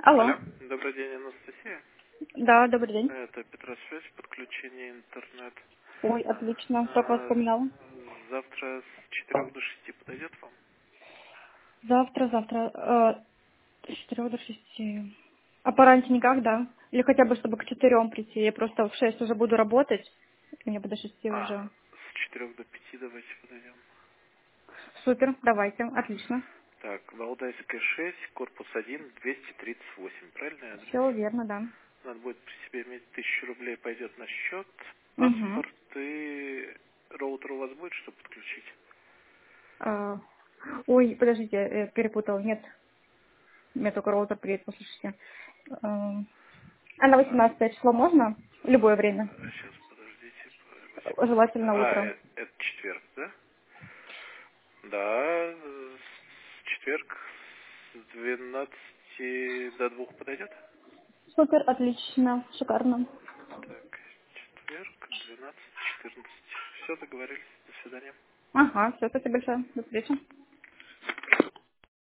Алло. Алло, добрый день, Анастасия. Да, добрый день. Это Петросвязь, подключение интернет. Ой, отлично. Только вас А, вспоминала. Завтра с 4 до 6 подойдет вам? Завтра, с 4 до 6. А пораньше никак, да? Или хотя бы, чтобы к 4 прийти. Я просто в 6 уже буду работать. И мне бы до 6 уже. С 4 до 5 давайте подойдем. Супер, давайте. Отлично. Так, Валдайская 6, корпус 1, 238, правильный адрес? Все верно, да. Надо будет при себе иметь 1000 рублей, пойдет на счет. Угу. Паспорт и роутер у вас будет, что подключить? Ой, подождите, я перепутала. Нет, у меня только роутер приедет после 6. А на 18 число можно? В любое время. Сейчас, подождите, Желательно 18. утром. Это четверг, да? Да, четверг с 12 до 2 подойдет? Супер, отлично, шикарно. Так, четверг, 12, 14. Все, договорились. До свидания. Ага, все, спасибо большое. До встречи.